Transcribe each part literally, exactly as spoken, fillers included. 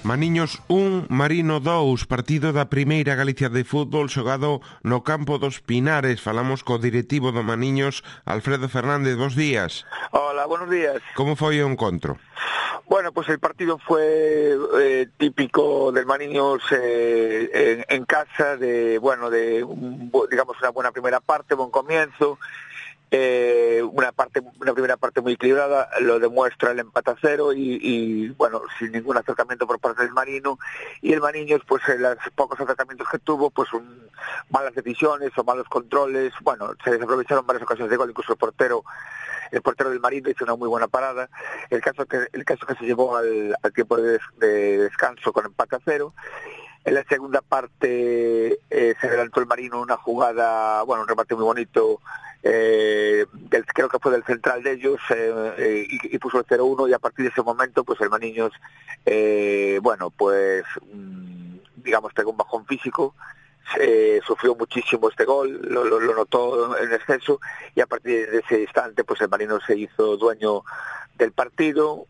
Maniños un, Marino dous, partido da Primeira Galicia de fútbol xogado no campo dos Pinares. Falamos co directivo do Maniños, Alfredo Fernández. Bos días. Hola, buenos días. Como foi o encontro? Bueno, pues el partido fue eh, típico del Maniños eh, en, en casa, de bueno, de un, digamos una buena primera parte, buen comienzo. Eh, una parte, una primera parte muy equilibrada, lo demuestra el empate a cero y, y bueno, sin ningún acercamiento por parte del Marino, y el Maniños, pues en los pocos acercamientos que tuvo, pues un, malas decisiones o malos controles, bueno, se desaprovecharon varias ocasiones de gol, incluso el portero el portero del Marino hizo una muy buena parada. El caso que el caso que se llevó al, al tiempo de, de descanso con empate a cero. En la segunda parte eh, se adelantó el Marino una jugada, bueno, un remate muy bonito, eh, del, creo que fue del central de ellos, eh, eh, y, y puso el cero uno, y a partir de ese momento pues el Maniños, eh, bueno, pues mmm, digamos pegó un bajón físico, eh, sufrió muchísimo este gol, lo, lo, lo notó en exceso, y a partir de ese instante pues el Marino se hizo dueño del partido.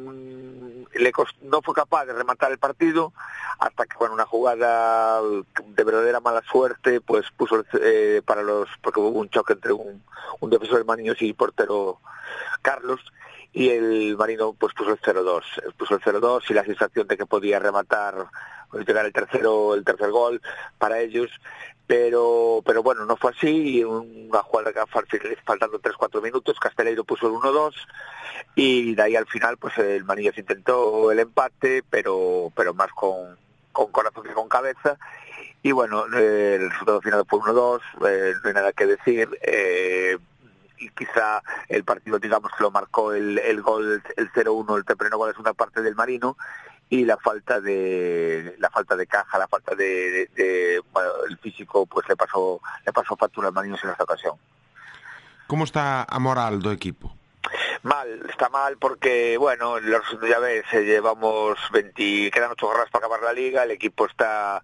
Le cost... no fue capaz de rematar el partido hasta que, bueno, una jugada de verdadera mala suerte pues puso eh, para los, porque hubo un choque entre un, un defensor del Maniños y portero Carlos, y el Marino pues puso el cero dos, puso el cero dos y la sensación de que podía rematar o llegar el tercero el tercer gol para ellos, pero pero bueno, no fue así, y una jugada que faltando tres cuatro minutos Casteleiro puso el uno dos, y de ahí al final pues el Maniños intentó el empate, pero pero más con, con corazón que con cabeza, y bueno, eh, el resultado final fue uno dos, eh, no hay nada que decir, eh, y quizá el partido, digamos, que lo marcó el, el gol, el cero uno, el temprano gol de la segunda parte del Marino, y la falta de la falta de caja, la falta de, de, de bueno, el físico pues le pasó le pasó factura al Maniños en esta ocasión. ¿Cómo está a moral do equipo? Mal, está mal porque, bueno, los, ya ves, eh, llevamos veinte, quedan ocho jornadas para acabar la liga, el equipo está,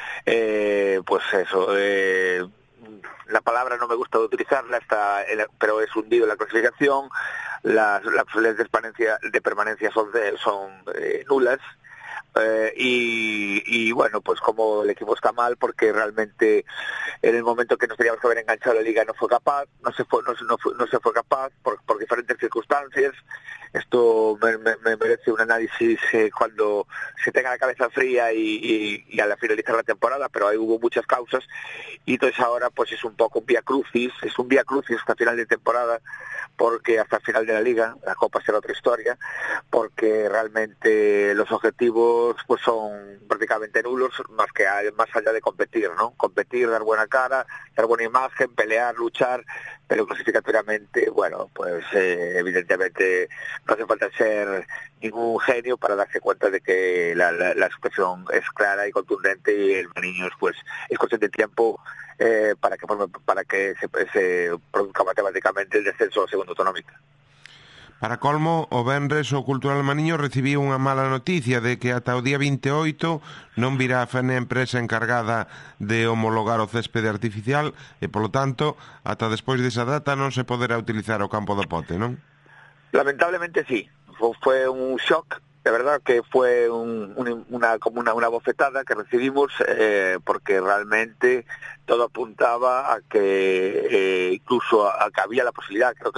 eh, pues eso, eh, la palabra no me gusta utilizarla, está, pero es hundido en la clasificación, las, las posibilidades de permanencia, de permanencia son, de, son eh, nulas. Eh, y, y bueno, pues como el equipo está mal porque realmente en el momento que nos teníamos que haber enganchado la liga no fue capaz, no se fue, no, no fue, no se fue capaz por, por diferentes circunstancias. Esto me, me, me merece un análisis eh, cuando se tenga la cabeza fría y, y, y a la finalizar la temporada, pero ahí hubo muchas causas, y entonces ahora pues es un poco un vía crucis, es un vía crucis hasta final de temporada, porque hasta el final de la liga, la Copa será otra historia, porque realmente los objetivos pues son prácticamente nulos, más que más allá de competir, ¿no? Competir, dar buena cara, dar buena imagen, pelear, luchar, pero clasificatoriamente, bueno, pues eh, evidentemente no hace falta ser ningún genio para darse cuenta de que la, la, la expresión es clara y contundente, y el Maniños pues es cuestión de tiempo eh, para que para que se, se produzca matemáticamente el descenso a segunda autonómica. Para colmo, o venres o Cultural Maniño recibiu unha mala noticia de que ata o día veinte e oito non virá a Fene empresa encargada de homologar o céspede artificial e, polo tanto, ata despois desa data non se poderá utilizar o campo do Pote, non? Lamentablemente sí, fue un shock, de verdad que fue un, un, una como una, una bofetada que recibimos, eh, porque realmente todo apuntaba a que eh, incluso a, a que había la posibilidad, creo que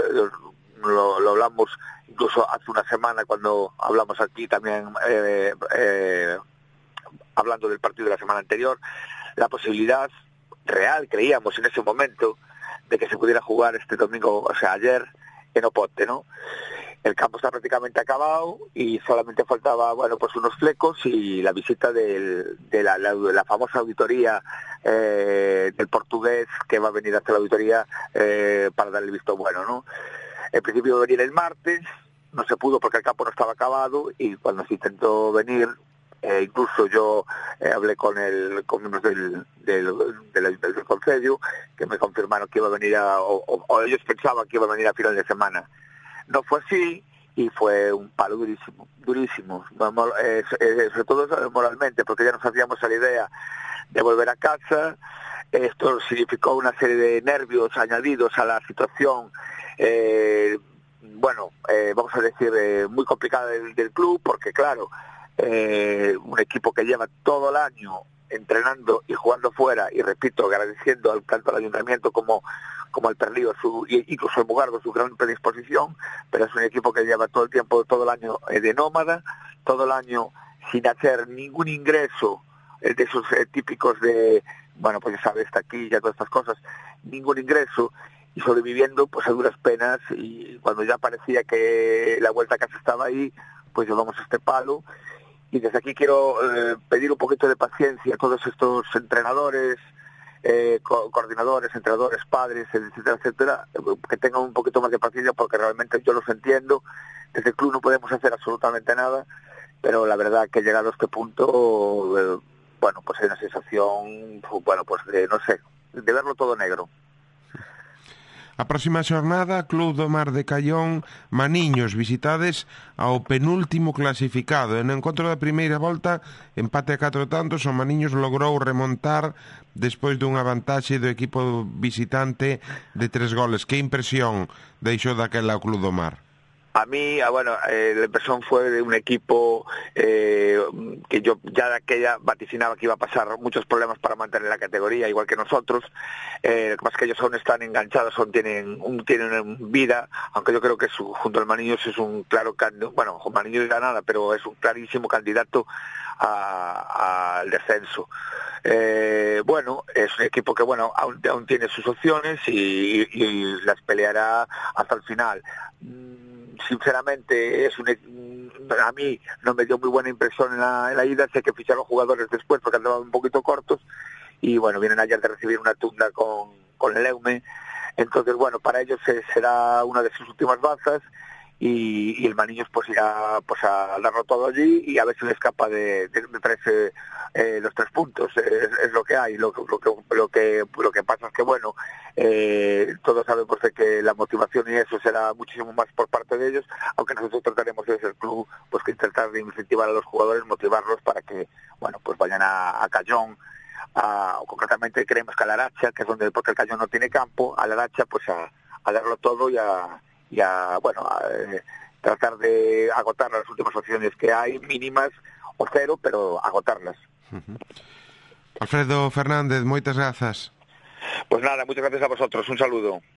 lo, lo hablamos incluso hace una semana cuando hablamos aquí también, eh, eh, hablando del partido de la semana anterior, la posibilidad real, creíamos en ese momento, de que se pudiera jugar este domingo, o sea, ayer, en Opote, ¿no? El campo está prácticamente acabado y solamente faltaba, bueno, pues unos flecos y la visita del, de la, la, la famosa auditoría eh, del portugués, que va a venir a hacer la auditoría eh, para dar el visto bueno, ¿no? En principio iba a venir el martes, no se pudo porque el campo no estaba acabado, y cuando se intentó venir, eh, incluso yo eh, hablé con el con miembros del del, del, del, del concello, que me confirmaron que iba a venir a, o, o ellos pensaban que iba a venir a final de semana. No fue así, y fue un palo durísimo, durísimo, eh, eh, sobre todo moralmente, porque ya nos hacíamos a la idea de volver a casa. Esto significó una serie de nervios añadidos a la situación, eh, bueno, eh, vamos a decir, eh, muy complicada del, del club, porque claro, eh, un equipo que lleva todo el año entrenando y jugando fuera, y repito, agradeciendo al, tanto al ayuntamiento como, como al Perlío, su, incluso al Mugardo, su gran predisposición, pero es un equipo que lleva todo el tiempo, todo el año eh, de nómada, todo el año sin hacer ningún ingreso eh, de esos eh, típicos de, bueno, pues ya sabes, taquilla, todas estas cosas, ningún ingreso, y sobreviviendo pues a duras penas, y cuando ya parecía que la vuelta a casa estaba ahí, pues llevamos este palo. Y desde aquí quiero eh, pedir un poquito de paciencia a todos estos entrenadores, eh, co- coordinadores, entrenadores, padres, etcétera, etcétera, que tengan un poquito más de paciencia, porque realmente yo los entiendo. Desde el club no podemos hacer absolutamente nada, pero la verdad que llegado a este punto, eh, bueno, pues hay una sensación, bueno, pues de, no sé, de verlo todo negro. A próxima xornada, Club do Mar de Callón, Maniños, visitades ao penúltimo clasificado. En encontro da primeira volta, empate a catro tantos, o Maniños logrou remontar despois dunha vantaxe do equipo visitante de tres goles. Que impresión deixou daquela o Club do Mar? A mí, bueno, eh, la impresión fue de un equipo eh, que yo ya de aquella vaticinaba que iba a pasar muchos problemas para mantener la categoría, igual que nosotros. Eh, lo que pasa es que ellos aún están enganchados, aún tienen, un, tienen vida, aunque yo creo que su, junto al Maniños es un claro candidato, bueno, Maniños ya nada, pero es un clarísimo candidato al descenso. Eh, bueno, es un equipo que bueno aún, aún tiene sus opciones y, y, y las peleará hasta el final. Sinceramente es un, a mí no me dio muy buena impresión en la, en la ida, sé que ficharon jugadores después porque andaban un poquito cortos y bueno, vienen ayer de recibir una tunda con, con el Eume, entonces bueno, para ellos será una de sus últimas bazas y, y el Maniños pues irá pues a darlo todo allí y a ver si le escapa de, de, de tres, eh, eh, los tres puntos, es, es lo que hay, lo, lo, que, lo, que, lo que pasa es que bueno, eh, todos sabemos de que la motivación y eso será muchísimo más por parte de ellos, aunque nosotros trataremos desde el club pues que intentar incentivar a los jugadores, motivarlos para que bueno pues vayan a, a Callón, a, o concretamente creemos que a la Aracha, que es donde, porque el Callón no tiene campo, a la Aracha pues a, a darlo todo y a y a, bueno, a, eh, tratar de agotar las últimas opciones que hay, mínimas o cero, pero agotarlas. Uh-huh. Alfredo Fernández, moitas grazas. Pues nada, muchas gracias a vosotros, un saludo.